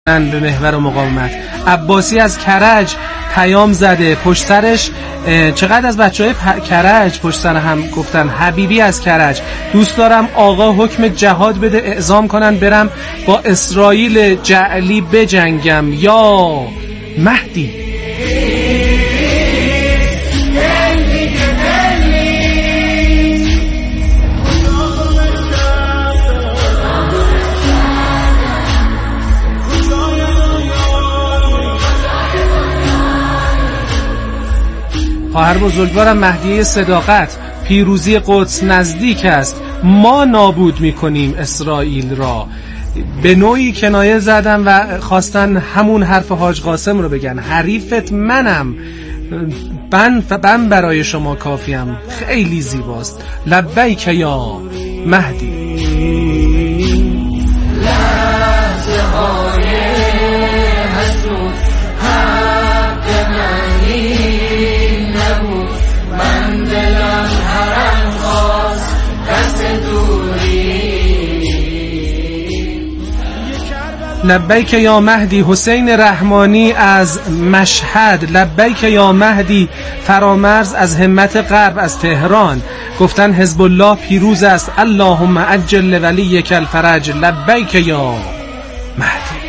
به محور و مقاومت. عباسی از کرج پیام زده، پشت سرش چقدر از بچهای کرج پشت سر هم گفتن. حبیبی از کرج: دوست دارم آقا حکم جهاد بده، اعزام کنن برم با اسرائیل جعلی بجنگم یا مهدی. خواهر بزرگوارم مهدیه صداقت: پیروزی قدس نزدیک است، ما نابود میکنیم اسرائیل را. به نوعی کنایه زدن و خواستن همون حرف حاج قاسم رو بگن: حریفت منم، من برای شما کافیم. خیلی زیباست. لبیک یا مهدی. لبیک یا مهدی. حسین رحمانی از مشهد: لبیک یا مهدی. فرامرز از همت غرب از تهران گفتن حزب الله پیروز است، اللهم عجل لولیک الفرج. لبیک یا مهدی.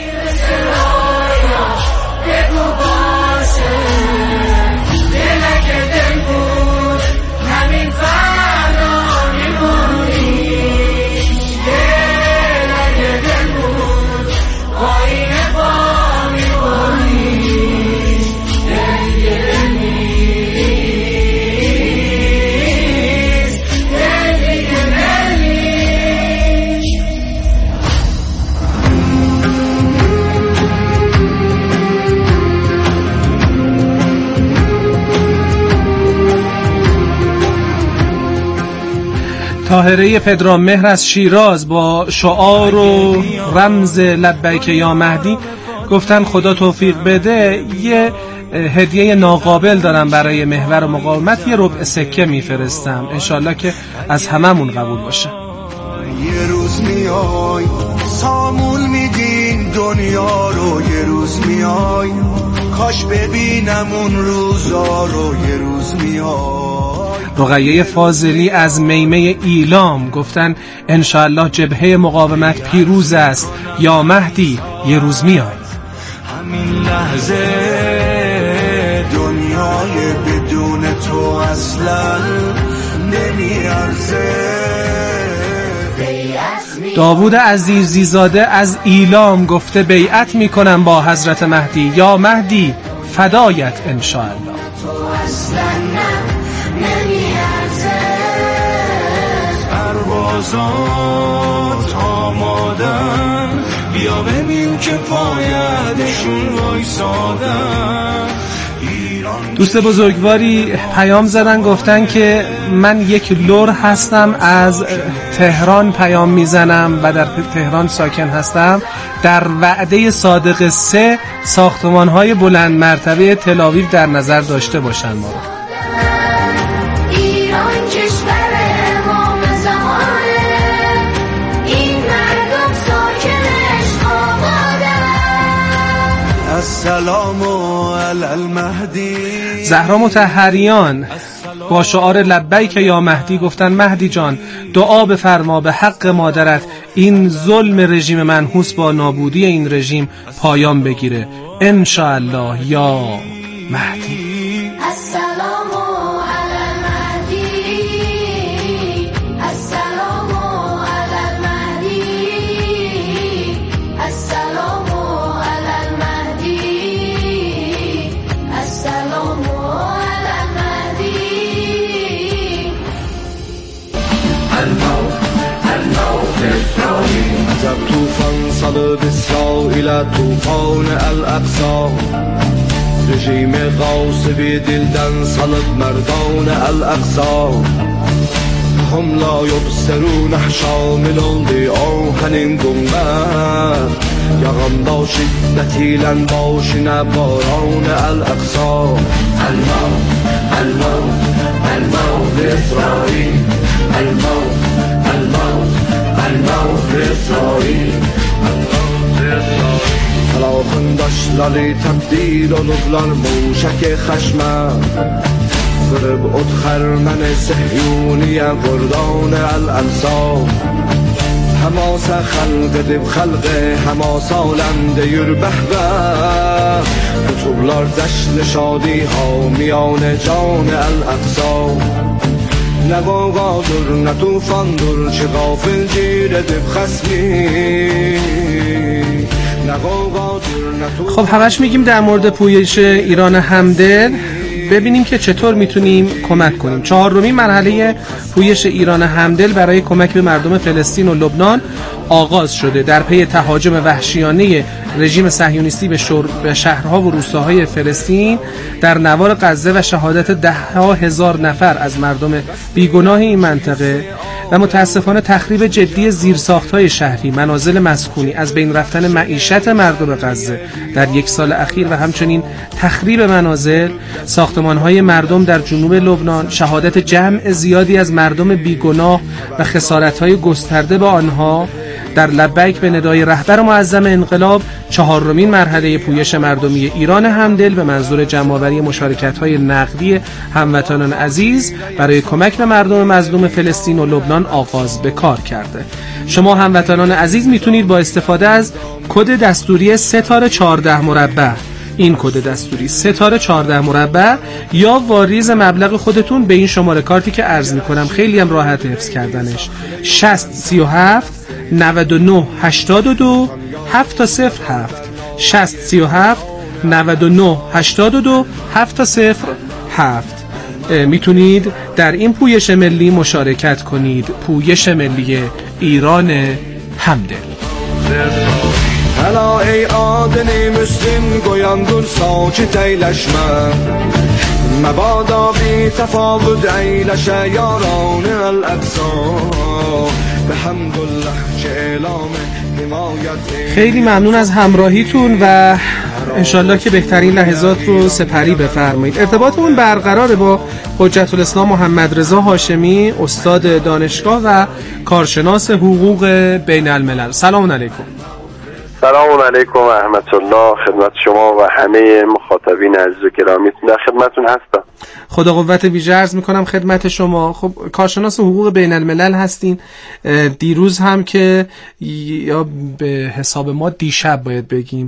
طاهره پدرامهر از شیراز با شعار و رمز لبیک یا مهدی گفتن خدا توفیق بده یه هدیه ناقابل دارم برای محور و مقاومت، یه ربع سکه میفرستم، انشالله که از هممون قبول باشه. یه روز میای سامون میدین دنیا رو، یه روز میای کاش ببینم اون روزا رو، یه روز میای. رقیه فاضلی از میمه ایلام گفتن انشاءالله جبهه مقاومت پیروز است، یا مهدی یه روز میای. همین لحظه دنیای بدون تو اصلا نمیارزه. داوود عزیزیزاده از ایلام گفته بیعت میکنم با حضرت مهدی، یا مهدی فدایت انشاءالله. پروازات آمادن، بیا ببین که پایدشون وایسادن. دوست بزرگواری پیام زدن گفتن که من یک لور هستم، از تهران پیام میزنم و در تهران ساکن هستم. در وعده صادق 3 ساختمان‌های بلند مرتبه تل‌آویو در نظر داشته باشن ما رو. السلام علی المهدی. زهرا مطهریان با شعار لبیک یا مهدی گفتن مهدی جان دعا بفرما به حق مادرت این ظلم رژیم منحوس با نابودی این رژیم پایان بگیره انشاءالله یا مهدی. طوفان صل بإسرائیل طوفان الاقصا، رژیم غاصبی دلدن صلب مردان الاقصا. هم لا یبصرون شامل آهن گنبد، یغم با شدتیلا باشین باران الاقصا. الموت الموت الموت بإسرائیل، الموت الموت الموت بإسرائیل، الموت بإسرائیل. داشلالی تبدیل و لبلان موشک خشمم قرب اتخرمن سحیونی وردان الاقصا حماس خلق دب خلق حماس آلنده یر بهبه کتبلار جشن شادی ها میان جان الاقصا نه قادر نه توفاندر چه غافل گیر دب خسمی نه قادر نه توفاندر. خب همش میگیم در مورد پویش ایران همدل، ببینیم که چطور میتونیم کمک کنیم. 4مین مرحله پویش ایران همدل برای کمک به مردم فلسطین و لبنان آغاز شده در پی تهاجم وحشیانه رژیم صهیونیستی به شهرها و روستاهای فلسطین در نوار غزه و شهادت 10,000 نفر از مردم بیگناه این منطقه و متاسفانه تخریب جدی زیرساخت‌های شهری، منازل مسکونی، از بین رفتن معیشت مردم غزه در 1 سال اخیر و همچنین تخریب منازل، ساختمان‌های مردم در جنوب لبنان، شهادت جمع زیادی از مردم بیگناه و خسارت‌های گسترده به آنها در لبیک به ندای رهبر معظم انقلاب 4مین مرحله پویش مردمی ایران همدل به منظور جمع‌آوری مشارکت‌های نقدی هموطنان عزیز برای کمک به مردم مظلوم فلسطین و لبنان آغاز به کار کرده. شما هموطنان عزیز میتونید با استفاده از کد دستوری *14# این کد دستوری *14# یا واریز مبلغ خودتون به این شماره کارتی که عرض میکنم، خیلی هم راحت حفظ کردنش، 6037 99 82 707 6037 99 82 707 میتونید در این پویش ملی مشارکت کنید. پویش ملی ایران همدل. هلا ای آدنی مسلم گویاندون ساکت ایلشمه مبادا بی تفاوت ایلش یاران الاقصا به حمدالله چه اعلام حمایت. خیلی ممنون از همراهیتون و انشالله که بهترین لحظات رو سپری بفرمایید. ارتباطمون برقراره با حجت الاسلام محمد رضا هاشمی، استاد دانشگاه و کارشناس حقوق بین الملل. سلام علیکم. سلام علیکم و رحمت الله خدمت شما و همه مخاطبین عزیز و گرامی. در خدمتتون هستم. خدا قوت ویژه عرض میکنم خدمت شما. خب کارشناس حقوق بین الملل هستین. دیروز هم که یا به حساب ما دیشب باید بگیم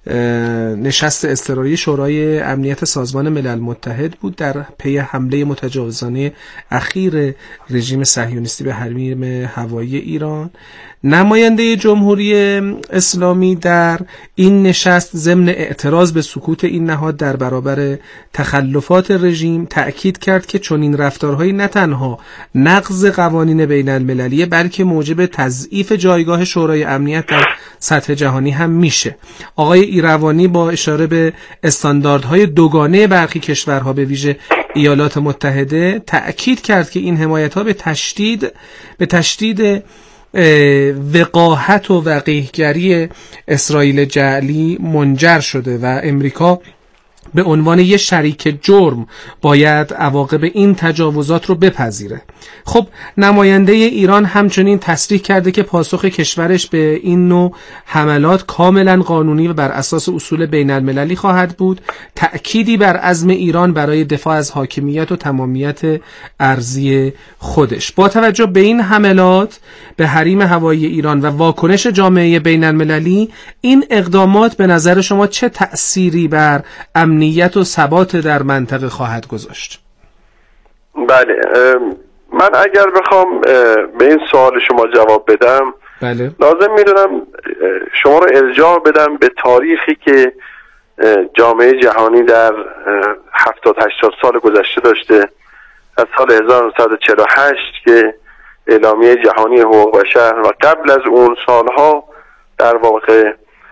نشست اضطراری شورای امنیت سازمان ملل متحد بود در پی حمله متجاوزانه اخیر رژیم صهیونیستی به حریم هوایی ایران. نماینده جمهوری اسلامی در این نشست ضمن اعتراض به سکوت این نهاد در برابر تخلفات رژیم تأکید کرد که چنین رفتارهایی نه تنها نقض قوانین بین المللیه بلکه موجب تضعیف جایگاه شورای امنیت در سطح جهانی هم میشه. آقای ایروانی با اشاره به استانداردهای دوگانه برخی کشورها به ویژه ایالات متحده تأکید کرد که این حمایت‌ها به تشدید وقاحت و وقیحگری اسرائیل جعلی منجر شده و امریکا به عنوان یک شریک جرم باید عواقب این تجاوزات رو بپذیره. خب نماینده ایران همچنین تصریح کرده که پاسخ کشورش به این نوع حملات کاملا قانونی و بر اساس اصول بین المللی خواهد بود. تأکیدی بر عزم ایران برای دفاع از حاکمیت و تمامیت ارضی خودش. با توجه به این حملات به حریم هوایی ایران و واکنش جامعه بین المللی، این اقدامات به نظر شما چه تأثیری بر امنیت و ثبات در منطقه خواهد گذاشت؟ بله، من اگر بخوام به این سوال شما جواب بدم، بله، لازم میدونم شما رو ارجاع بدم به تاریخی که جامعه جهانی در 70-80 سال گذشته داشته. از سال 1948 که اعلامیه جهانی حقوق بشر و قبل از اون سالها در واقع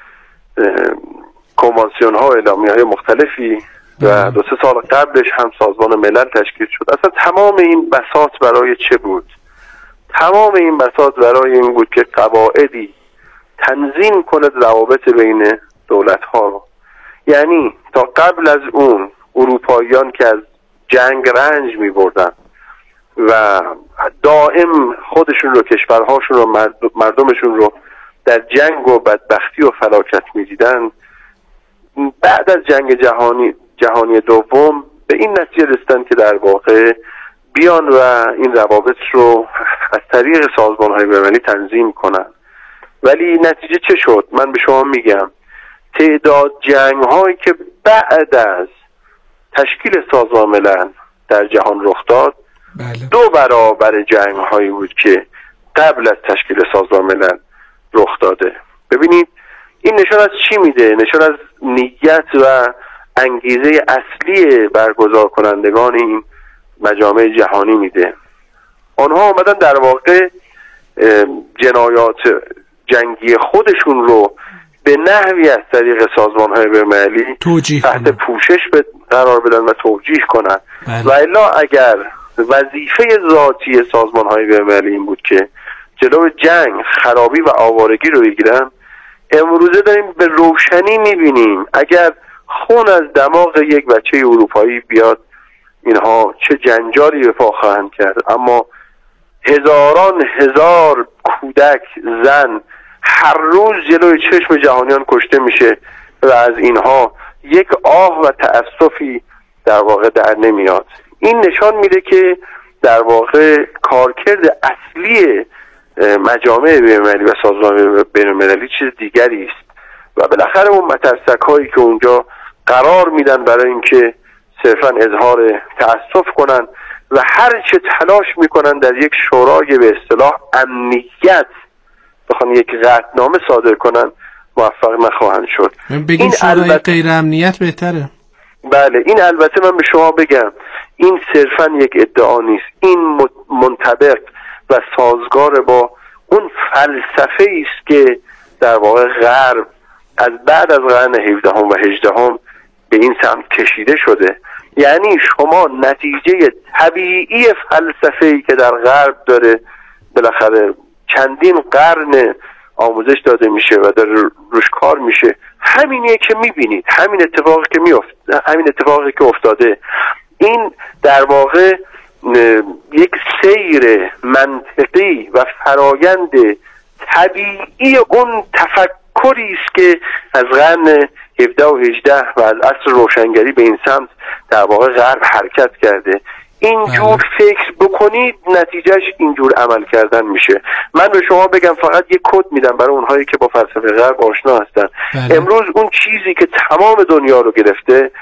کنوانسیون ها و اعلامیه های مختلفی و 2-3 سال قبلش هم سازمان ملل تشکیل شد. اصلا تمام این بساط برای چه بود؟ تمام این بساط برای این بود که قواعدی تنظیم کنه روابط بین دولت ها رو. یعنی تا قبل از اون اروپاییان که از جنگ رنج می بردن و دائم خودشون رو، کشورهاشون رو، مردمشون رو در جنگ و بدبختی و فلاکت می دیدن، بعد از جنگ جهانی دوم به این نتیجه رسیدن که در واقع بیان و این روابط رو از طریق سازمان‌های بین‌المللی تنظیم کنن. ولی نتیجه چه شد؟ من به شما میگم تعداد جنگ‌هایی که بعد از تشکیل سازمان ملل در جهان رخ داد 2 برابر جنگ‌هایی بود که قبل از تشکیل سازمان ملل رخ داده. ببینید این نشان از چی میده؟ نشان از نیت و انگیزه اصلی برگزار کنندگان این مجامع جهانی میده. آنها آمدن در واقع جنایات جنگی خودشون رو به نحوی از طریق سازمان‌های بین‌المللی تحت پوشش قرار بدن و توجیه کنن. و الا اگر وظیفه ذاتی سازمان‌های بین‌المللی این بود که جلو جنگ، خرابی و آوارگی رو بگیرن، امروزه داریم به روشنی میبینیم اگر خون از دماغ یک بچه اروپایی بیاد اینها چه جنجالی به پا خواهند کرد. اما هزاران هزار کودک، زن هر روز جلوی چشم جهانیان کشته میشه و از اینها یک آه و تأسفی در واقع در نمیاد. این نشان میده که در واقع کارکرد اصلی مجامع بین‌المللی و سازمان بین‌المللی چیز دیگری است و بالاخره اون مترسک هایی که اونجا قرار میدن برای اینکه صرفا اظهار تأسف کنن و هر چه تلاش میکنن در یک شورای به اصطلاح امنیت بخوان یک قطعنامه صادر کنن موفق نخواهند شد. بگیم شورای غیر امنیت بهتره. بله، این البته من به شما بگم این صرفا یک ادعا نیست، این منطبق و سازگار با اون فلسفه است که در واقع غرب از بعد از قرن 17 و 18 به این سمت کشیده شده. یعنی شما نتیجه طبیعی فلسفه‌ای که در غرب داره بالاخره چندین قرن آموزش داده میشه و داره روش کار میشه، همینیه که میبینید، همین اتفاقی که افتاده. این در واقع یک سیر منطقی و فرایند طبیعی اون تفکری است که از قرن 17 و 18 و از عصر روشنگری به این سمت در واقع غرب حرکت کرده. اینجور فکر بکنید نتیجهش اینجور عمل کردن میشه. من به شما بگم فقط یک کد میدم برای اونهایی که با فلسفه غرب آشنا هستن. امروز اون چیزی که تمام دنیا رو گرفته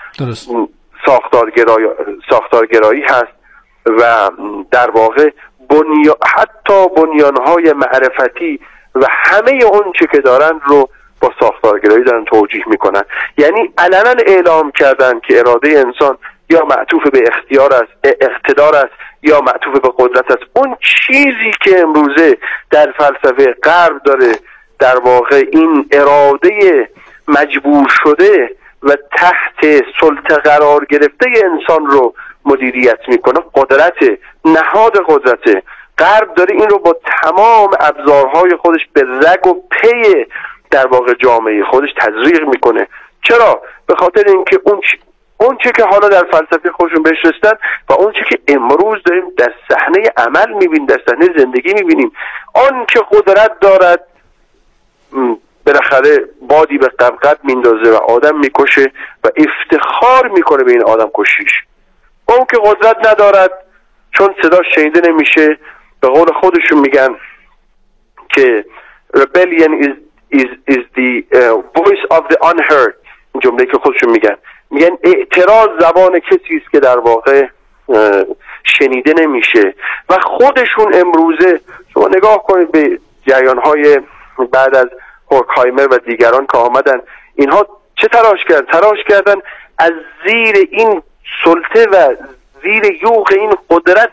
ساختارگرایی هست و در واقع حتی بنیانهای معرفتی و همه اون چه که دارن رو با ساختارگرایی دارن توجیه میکنن. یعنی علنا اعلام کردن که اراده انسان یا معطوف به اقتدار است یا معطوف به قدرت است. اون چیزی که امروزه در فلسفه غرب داره در واقع این اراده مجبور شده و تحت سلطه قرار گرفته انسان رو مدیریت میکنه، نهاد قدرت غرب داره این رو با تمام ابزارهای خودش به رگ و پی در واقع جامعه خودش تزریق میکنه. چرا؟ به خاطر اینکه اون چه که حالا در فلسفه خودشون بهش رسیدن و اون چه که امروز داریم در صحنه عمل میبینیم، در صحنه زندگی میبینیم، آن که قدرت دارد بالاخره بادی به قبقب میندازه و آدم میکشه و افتخار میکنه به این آدم کشیش. اون که قدرت ندارد چون صداش شنیده نمیشه، به قول خودشون میگن که rebellion is the voice of the unheard. این جمله که خودشون میگن اعتراض زبان کسی است که در واقع شنیده نمیشه. و خودشون امروزه شما نگاه کنید به جریان‌های بعد از هورکهایمر و دیگران که آمدن، اینها چه تلاش کردن از زیر این سلطه و زیر یوغ این قدرت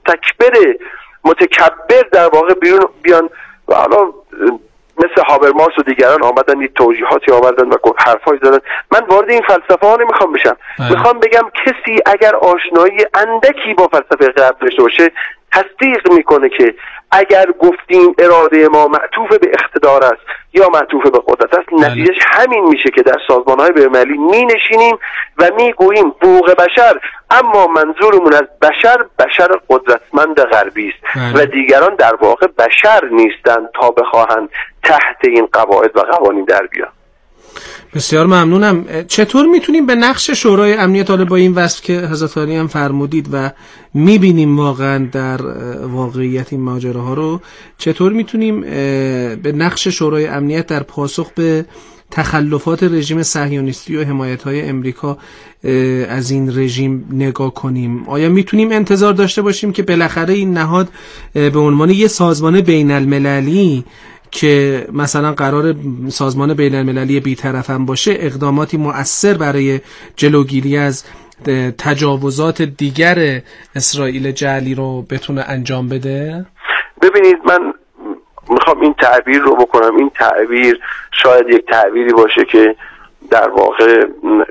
متکبر در واقع بیان و حالا مثل هابرماس و دیگران آمدن این توجیهاتی آوردن و حرفایی زدن. من وارد این فلسفه ها نمیخوام بشم. میخوام بگم کسی اگر آشنایی اندکی با فلسفه غرب داشته باشه تصدیق میکنه که اگر گفتیم اراده ما معطوف به اقتدار است یا معطوف به قدرت است، نتیجهش همین میشه که در سازمان‌های بین‌المللی می‌نشینیم و میگوییم حقوق بشر، اما منظورمون از بشر قدرتمند غربی است و دیگران در واقع بشر نیستند تا بخواهند تحت این قواعد و قوانین در بیان. بسیار ممنونم. چطور میتونیم به نقش شورای امنیت، حالا با این وصف که حضرت عالی هم فرمودید و میبینیم واقعا در واقعیت این ماجراها رو، چطور میتونیم به نقش شورای امنیت در پاسخ به تخلفات رژیم صهیونیستی و حمایت‌های امریکا از این رژیم نگاه کنیم؟ آیا میتونیم انتظار داشته باشیم که بالاخره این نهاد به عنوان یه سازمان بین المللی که مثلا قرار سازمان بین المللی بی‌طرف هم باشه، اقداماتی مؤثر برای جلوگیری از تجاوزات دیگر اسرائیل جعلی رو بتونه انجام بده؟ ببینید، من میخوام این تعبیر رو بکنم. این تعبیر شاید یک تعبیری باشه که در واقع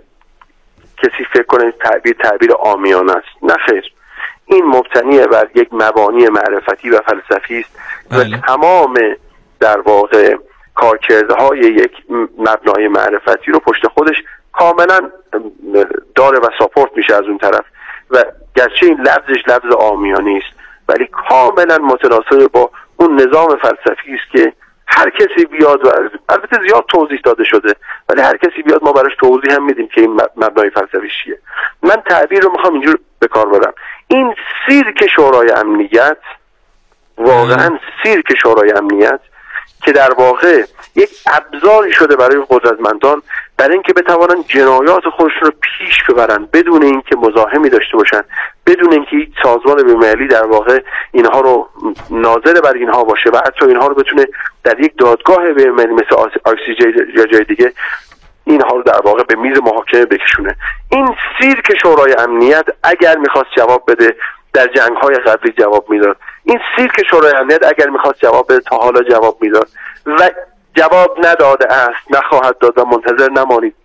کسی فکر کنه تعبیر عامیانه است. نه خیر، این مبتنی بر یک مبانی معرفتی و فلسفی است و تمام در واقع کارکردهای یک مبنای معرفتی رو پشت خودش کاملا داره و ساپورت میشه از اون طرف، و گرچه این لفظش لفظ عامیانه است ولی کاملا متناسب با اون نظام فلسفی است که هر کسی بیاد، و البته زیاد توضیح داده شده ولی هر کسی بیاد ما براش توضیح هم میدیم که این مبنای فلسفی چیه. من تعبیر رو میخوام اینجور به کار ببرم. این سیرک شورای امنیت، واقعا سیرک شورای امنیت که در واقع یک ابزاری شده برای قدرتمندان برای اینکه بتوانن جنایات خودشون رو پیش ببرن بدون اینکه مزاحمی داشته باشن، بدون اینکه هیچ سازمان بین‌المللی در واقع اینها رو ناظر بر اینها باشه و حتی اینها رو بتونه در یک دادگاه بین‌المللی مثل ICJ یا جای دیگه اینها رو در واقع به میز محاکمه بکشونه. این سیرک شورای امنیت اگر میخواست جواب بده در جنگ‌های قبلی جواب میداد. این سیرک شورای امنیت اگر میخواست جواب بده تا حالا جواب میداد و جواب نداده است، نخواهد داد و منتظر نمانید.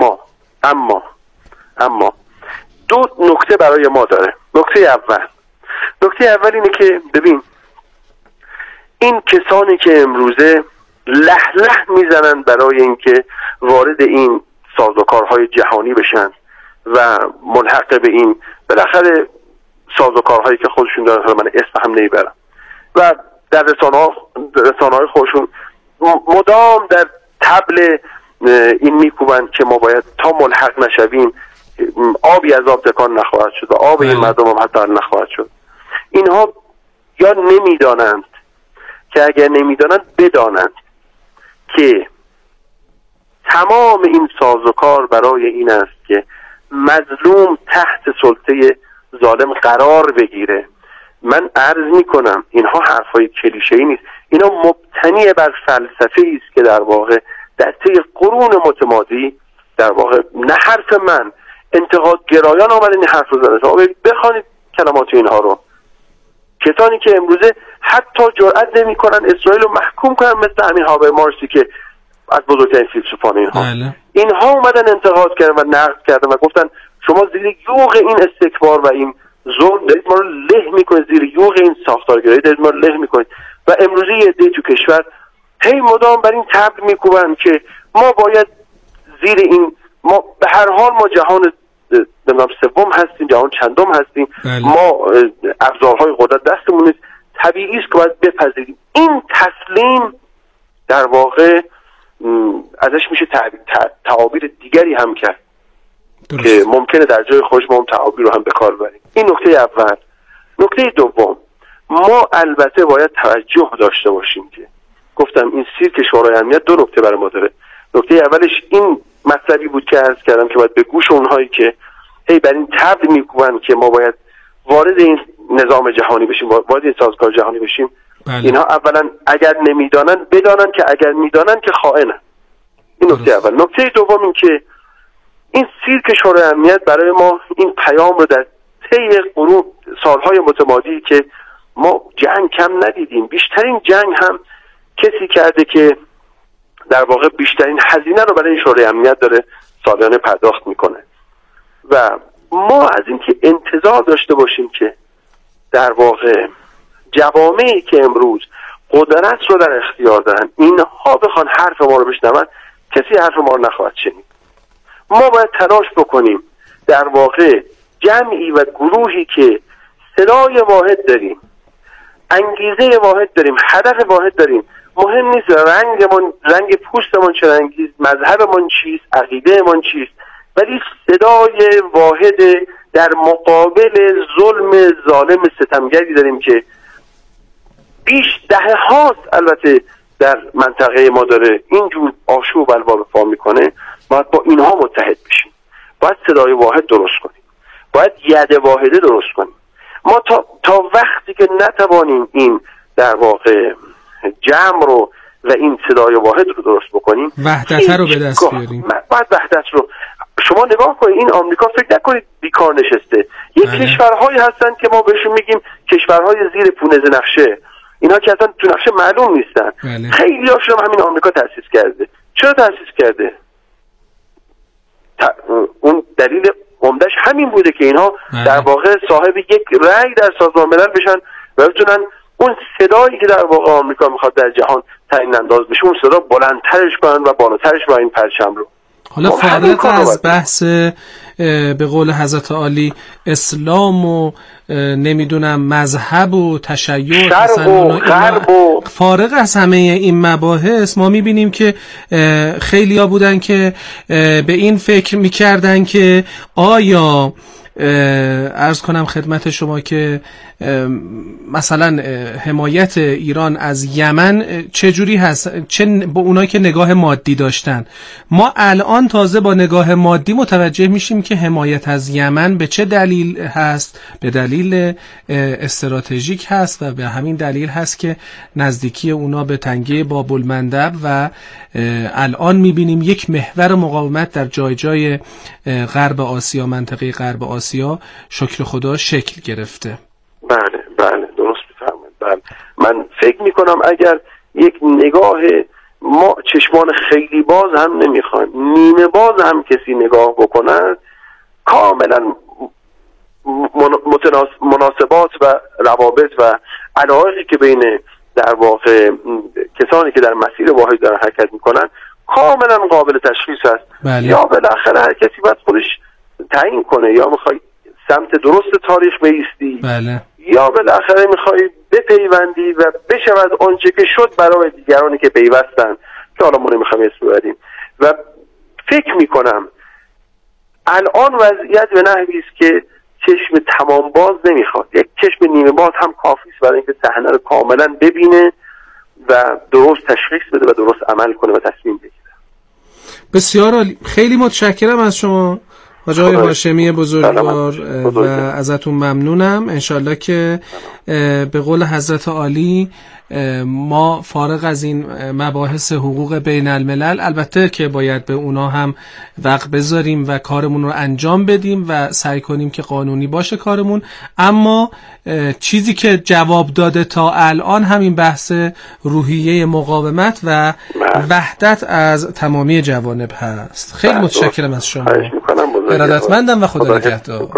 اما دو نکته برای ما داره. نکته اول اینه که ببین، این کسانی که امروزه لح میزنن برای اینکه وارد این سازوکارهای جهانی بشن و ملحق به این بالاخره سازوکارهایی که خودشون دارن، من اسم هم نمیبرم، و در رسانه‌های خودشون مدام در طبل این میکوبن که ما باید تا ملحق نشویم آبی از آب تکان نخواهد شد و آب این مردم هم حتی نخواهد شد. اینها یا نمیدانند که اگر نمیدانند بدانند که تمام این سازوکار برای این است که مظلوم تحت سلطه ظالم قرار بگیره. من عرض میکنم اینها حرفای کلیشه‌ای نیست، اینا مبتنی بر فلسفه است که در واقع در طی قرون متمادی در واقع نه حرف من، انتقاد گرایان آمدن این حرف رو زدن. شما بخوانید کلمات اینها رو. کسانی که امروزه حتی جرئت نمی‌کنن اسرائیل رو محکوم کنن مثل همین هابرمارسی که از بزرگترین فیلسوفان اینها اومدن انتقاد کردن و نقد کردن و گفتن شما زیر یوغ این استکبار و این ظلم دارید ما رو له میکنید، زیر یوغ این ساختارگرایی دارید ما رو له میکنید. و امروزه یه عده تو کشور هی مدام بر این طبل میکوبن که ما باید زیر این، ما به هر حال ما جهان سوم هستیم، جهان چندم هستیم، ما ابزارهای قدرت دستمون نیست، طبیعی است که باید بپذیریم. این تسلیم در واقع ازش میشه تعابیر دیگری هم کرد که ممکنه در جای خودش ما اون تعابیر رو هم به کار ببریم. این نکته اول. نکته دوم، ما البته باید توجه داشته باشیم که گفتم این سیرک شورای امنیت دو نکته برای ما داره. نکته اولش این مطلبی بود که عرض کردم که باید به گوش اونهایی که هی بر این طبل میکوبن که ما باید وارد این نظام جهانی بشیم، وارد این سازگار جهانی بشیم، اینها اولا اگر نمیدانن بدانن که اگر میدانن که خائنن. این نکته اول. نکته دوم این که این سیرک شورای امنیت برای ما این پیام رو در طی قرون سالهای متمادی که ما جنگ کم ندیدیم، بیشترین جنگ هم کسی کرده که در واقع بیشترین هزینه رو برای شورای امنیت داره سالانه پرداخت میکنه. و ما از این که انتظار داشته باشیم که در واقع جوامعی که امروز قدرت رو در اختیار دارن اینها بخوان حرف ما رو بشنون، کسی حرف ما رو نخواهد شنید. ما باید تلاش بکنیم در واقع جمعی و گروهی که صدای واحد داریم، انگیزه واحد داریم، هدف واحد داریم، مهم نیست رنگ پوستمون چه رنگیست، مذهبمون چیست، عقیدهمون چیست، ولی صدای واحد در مقابل ظلم ظالم ستمگری داریم که بیش دهه هاست البته در منطقه ما داره اینجور آشوب بلوا به پا میکنه. باید با اینها متحد بشیم، باید صدای واحد درست کنیم، باید ید واحده درست کنیم. ما تا وقتی که نتوانیم این در واقع جمع رو و این صدای واحد رو درست بکنیم، وحدت رو به دست بیاریم. باید وحدت رو شما نگاه کنید. این آمریکا فکر نکنید بیکار نشسته. یک کشورهایی هستن که ما بهشون میگیم کشورهای زیر پونز نقشه، اینا که اصلا تو نقشه معلوم نیستن. خیلی هاشون همین آمریکا تأسیس کرده. چرا تأسیس کرده؟ اون دلیل عمدش همین بوده که اینها در واقع صاحب یک رأی در سازمان ملل بشن و بتونن اون صدایی که در واقع آمریکا میخواد در جهان تعیین انداز بشه اون صدا بلندترش کنن و بالاترش با این پرچم رو. حالا فارغ از بحث به قول حضرت عالی اسلام و نمیدونم مذهب و تشیع فارغ از همه این مباحث، ما میبینیم که خیلیا بودن که به این فکر میکردن که آیا عرض کنم خدمت شما که مثلا حمایت ایران از یمن چجوری هست، چه با اونایی که نگاه مادی داشتن. ما الان تازه با نگاه مادی متوجه میشیم که حمایت از یمن به چه دلیل هست، به دلیل استراتژیک هست و به همین دلیل هست که نزدیکی اونا به تنگه باب المندب و الان میبینیم یک محور مقاومت در جای جای غرب آسیا، منطقه غرب آسیا شکر خدا شکل گرفته. بله درست میفرمایید. بله من فکر میکنم اگر یک نگاه ما چشمان خیلی باز هم نمیخوایم، نیمه باز هم کسی نگاه بکنه، کاملا مناسبات و روابط و علایقی که بین در واقع کسانی که در مسیر واحد دارن حرکت میکنن کاملا قابل تشخیص است. یا بالاخره هر کسی باید خودش تعیین کنه، یا میخوای سمت درست تاریخ بایستی، یا بالاخره میخوای بپیوندی و بشود آنچه که شد برای دیگرانی که پیوستن که حالا ما نمیخوایم اسم ببریم. و فکر میکنم الان وضعیت به نحوی است که چشم تمام باز نمیخواد، یک چشم نیمه باز هم کافی است برای اینکه صحنه رو کاملا ببینه و درست تشخیص بده و درست عمل کنه و تصمیم بگیره. بسیار عالی، خیلی متشکرم از شما حاج آقای هاشمی بزرگوار و ازتون ممنونم. انشالله که به قول حضرت عالی ما فارغ از این مباحث حقوق بین الملل، البته که باید به اونا هم وقت بذاریم و کارمون رو انجام بدیم و سعی کنیم که قانونی باشه کارمون، اما چیزی که جواب داده تا الان همین بحث روحیه مقاومت و وحدت از تمامی جوانب هست. خیلی متشکرم از شما، ارادتمندم و خدا نگهدار.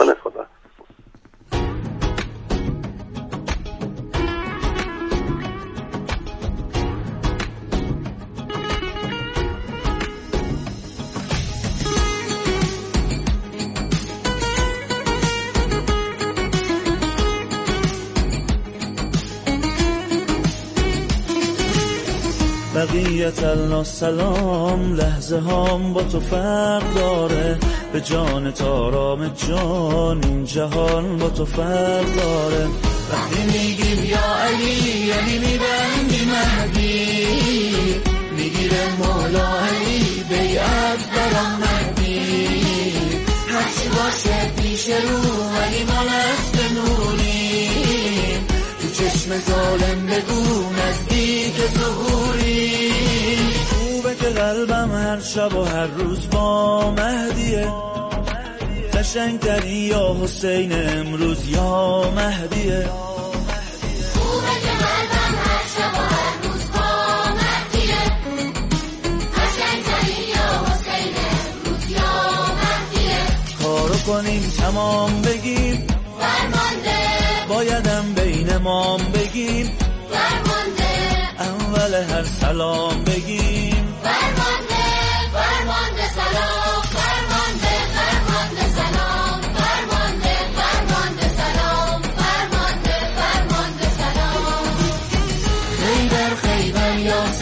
بقیت السلام، لحظه هام با تو فرق داره، به جان تارام جان این جهان با تو فرق داره. وقتی میگیم یا علی یعنی میبندی مهدی، میگیره مولا علی بیعت برام مهدی، هرچی باشه پیش رو ولی مالت بنوریم، تو چشم ظالم بگو نزدیک ظهوری. خوبه که قلبم هر شب و هر روز با مهدیه، قشنگتری یا حسین امروز یا مهدیه. خوبه که قلبم هر شب و هر روز با مهدیه، قشنگتری یا حسین امروز یا مهدیه. کارو کنیم تمام بگیم فرمانده، بایدم بین مام بگیم فرمانده، اول هر سلام بگیم فرمانده، فرمانده سلام، فرمانده، فرمانده سلام، فرمانده، فرمانده سلام، فرمانده، فرمانده سلام. خیبر خیبر یا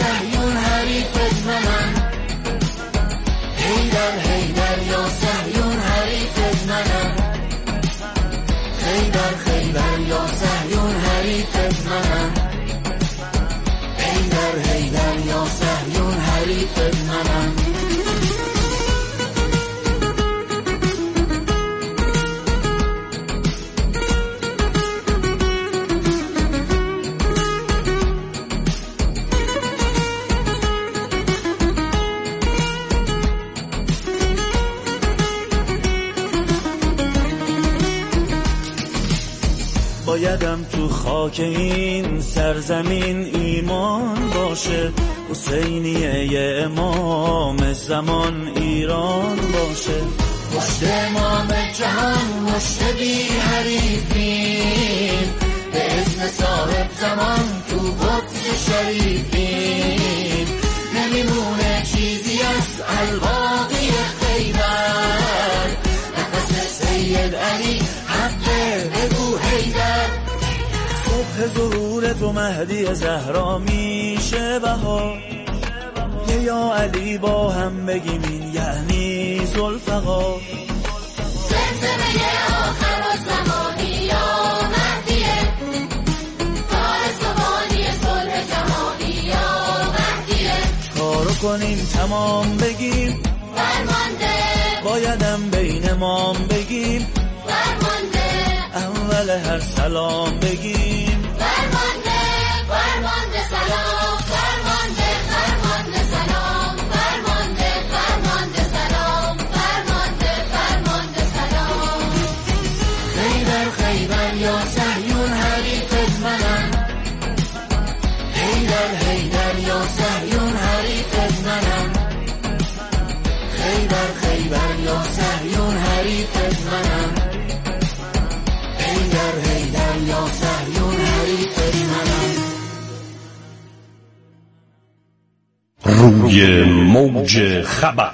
بایدم تو خاک این سرزمین ایمان باشه، حسینیه امام زمان ایران باشه. مشت امام جهان مشت بی حریفیم، به اسم صاحب زمان تو قدس شریفیم. نمیمونه چیزی از الباقی خیبر، نفس سید علی حق بگو حیدر. صبح ظهور تو مهدی زهرا میشه بهار، یا علی با هم بگیم این یعنی ذوالفقار. زمزمه آخر الزمانی یا مهدیه، کار زبانی صلح جهانی یا مهدیه. کارو کنیم تمام بگیم فرمانده، بایدم بین مام بگیم فرمانده، اول هر سلام بگیم فرمانده، فرمانده سلام، فرمانده، فرمانده سلام، فرمانده، فرمانده سلام، فرمانده، فرمانده سلام. خیبر خیبر یا صهیون حریفت منم، حیدر حیدر یا صهیون حریفت منم، خیبر خیبر یا صهیون حریفت منم، حیدر حیدر یا صهیون حریفت منم. روی موج خبر.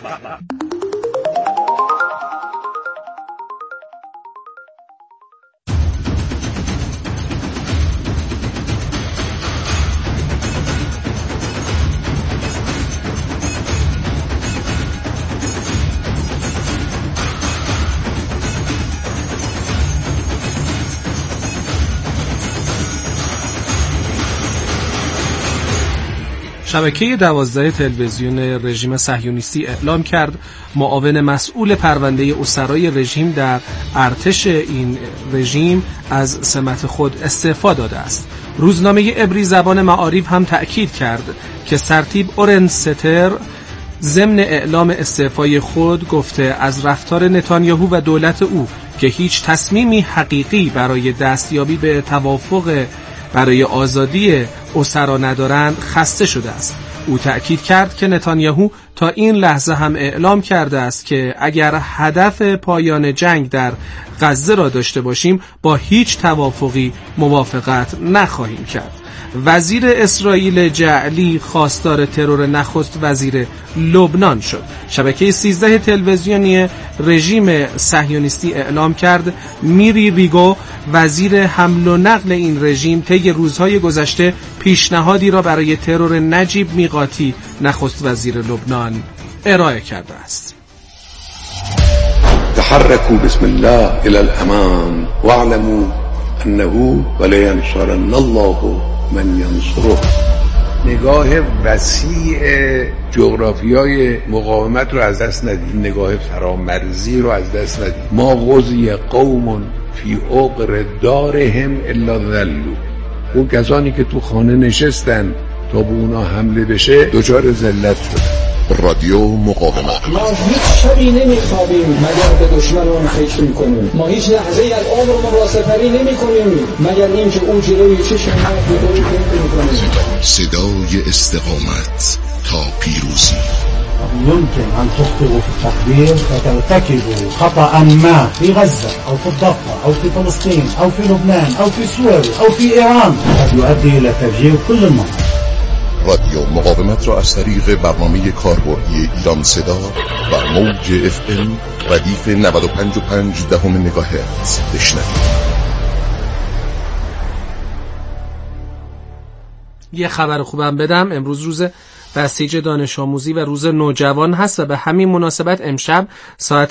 شبکه 12 تلویزیون رژیم صهیونیستی اعلام کرد معاون مسئول پرونده اسرای رژیم در ارتش این رژیم از سمت خود استعفا داده است. روزنامه عبری زبان معارف هم تأکید کرد که سرتیپ اورنستر ضمن اعلام استعفای خود گفته از رفتار نتانیاهو و دولت او که هیچ تصمیمی حقیقی برای دستیابی به توافق برای آزادی اسرا ندارند خسته شده است. او تأکید کرد که نتانیاهو تا این لحظه هم اعلام کرده است که اگر هدف پایان جنگ در غزه را داشته باشیم با هیچ توافقی موافقت نخواهیم کرد. وزیر اسرائیل جعلی خواستار ترور نخست وزیر لبنان شد. شبکه 13 تلویزیونی رژیم صهیونیستی اعلام کرد میری ریگو وزیر حمل و نقل این رژیم طی روزهای گذشته پیشنهادی را برای ترور نجیب میقاتی نخست وزیر لبنان ارائه کرده است. تحركوا بسم الله الى الامام واعلموا انه ولينصرن الله من ینصره. نگاه وسیع جغرافیای مقاومت رو از دست ندید، نگاه فرامرزی رو از دست ندید. ما غزی قوم فی عقر دارهم الا ذلوا. اون کسانی که تو خانه نشستن تا به اونا حمله بشه دچار ذلت شدن. رادیو مقاومت. ما هیچ شبی نمیخوابیم مگر به دشمنان فکر میکنیم. ما هیچ لحظه از عمرمون را سپری نمیکنیم مگر اینکه اون جلوی چشم ما رو میکنیم. صدای استقامت تا پیروزی. يمكن أن تخطئوا في التقدير فترتكبوا خطأ ما في غزة أو في الضفة أو في فلسطين أو في لبنان أو في سوريا أو في إيران قد يؤدي إلى تفجير كل المناطق. رادیو مقاومت را از طریق برنامه کاربردی ایران صدا و موج FM ردیف 95.5 مگاهرتز بشنوید. یه خبر خوبم بدم. امروز روز بسیج دانش آموزی و روز نوجوان هست و به همین مناسبت امشب ساعت